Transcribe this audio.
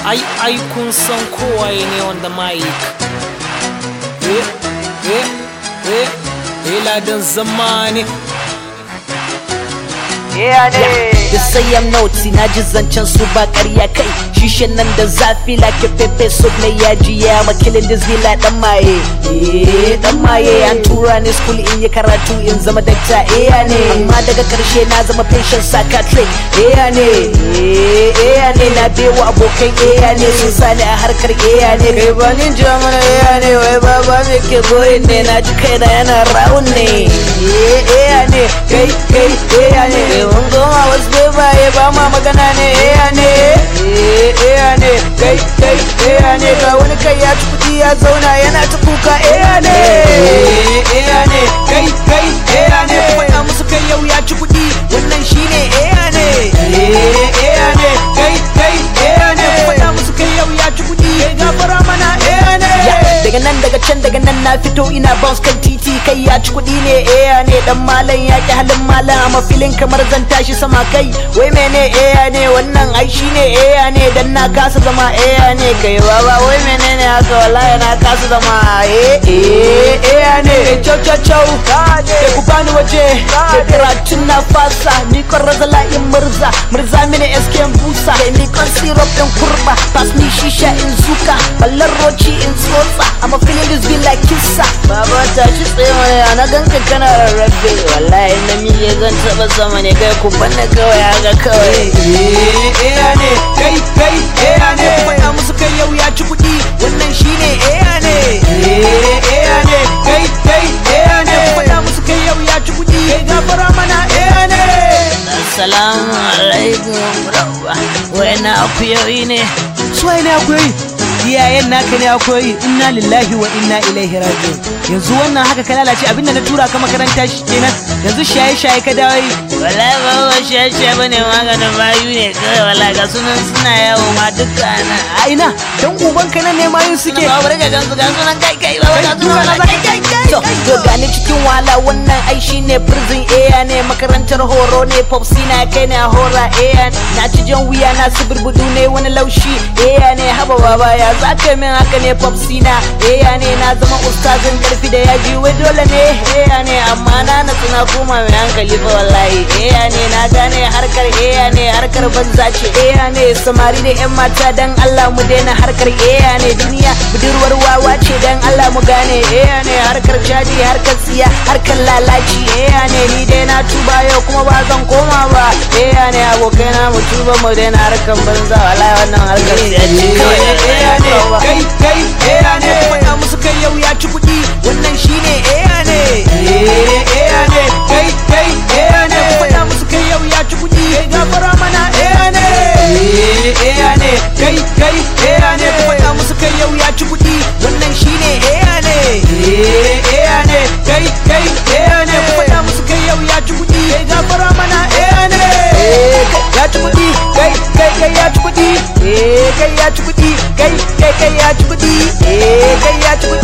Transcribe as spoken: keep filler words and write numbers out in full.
ai ai kun san kowaye ne wanda mic eh eh eh eh ladan zamani yeah ne da sai am naughty na ji zancen su ba ƙarya kai shishin nan da zafi like pepe soup na yaji ya ma killing this villa dan maye eh dan maye an tura ni school in yi karatu in zama doctor eh ne amma daga karshe na zama patient psychiatric eh ne eh ne na bewa abokai eh ne sun sani a harkar eh ne kai ba nin jama'a eh ne wai baba me ke boyin ne na ji kai na yana round ne eh eh ne kai kai eh ne mun goma wasu baye ba ma magana ne eh ne eh eh ne kai kai eh ne ga wani kai ya ci kudi ya zauna yana ta kuka eh ne eh ne kai kai eh ne faɗa musu kai yau ya ci kudi wannan shine eh ne eh ne kai kai eh ne faɗa musu kai yau ya ci kudi kai gafara mana eh ne daga nan daga can daga nan na fito ina bounce kan titi kai ya ci kudi ne eh ne dan malam ya ki halin malam amma filin kamar zan tashi sama kai wai mene eh ne wannan ai shine eh ne dan na kasa zama eh ne kai baba wai menene haka wallahi na kasa zama eh eh eh ne chau chau chau kai ku bani waje kai karatun na fasa ni kon razala in murza murza mini esken busa kai ni kon syrup din kurba pass ni shisha in zuka ballar roci in tsotsa amma feeling this be like kissa baba ta ci tsaye mana ana ganka kana rarrabe wallahi na miye zan taba sama ne kai ku banna kawai haka kawai eh ne kai kai eh ne faɗa musu kai yau ya ci kuɗi wannan shine eh ne eh ne kai kai eh ne faɗa musu kai yau ya ci kuɗi kai gafara mana eh ne assalamu alaikum rawa wai na akuyoyi ne su wai na akuyoyi iyayen naka ne akwai inna lillahi wa inna ilaihi raji'un yanzu wannan haka ka lalace abinda na tura ka makaranta shi kenan yanzu shaye shaye ka dawo yi wallahi ba ba shaye shaye bane maganin mayu ne kai wallahi ga sunan suna yawo ma dukkan a ina dan uban ka nan ne mayu suke ba bare ga gansu ga sunan kai kai ba ga sunan kai kai kai to to gani cikin wala wannan ai shine prison area ne makarantar horo ne popsi na kai ne hora area na ci jan wuya na suburbudu ne wani laushi area ne haba baba ya zaka min haka ne popsi na area ne na zama ustazin karfi da yaji wai dole ne area ne amma na na tuna koma mai hankali fa wallahi area ne na gane harkar area ne harkar banza ce area ne samari da yan mata dan Allah mu daina harkar area ne duniya budurwar wawa ce dan Allah mu gane area ne harkar jadi harkar tsiya harkar lalaci area ne ni dai na tuba yau kuma ba zan koma ba area ne abokai na mu tuba mu daina harkar banza wallahi wannan harkar tsiya ce kawai ne kai kai area ne faɗa musu kai yau ya ci kuɗi wannan shine area ne area ne kai kai area ne faɗa musu kai yau ya ci kuɗi kai gafara mana area ne area ne kai kai area ne faɗa musu kai yau ya ci kuɗi wannan shine area ne area ne kai kai area ne faɗa musu kai yau ya ci kuɗi kai gafara mana area ne ya ci kuɗi kai kai kai ya ci kuɗi kai ya ci kuɗi kai kai kai ya ci kuɗi kai ya ci kuɗi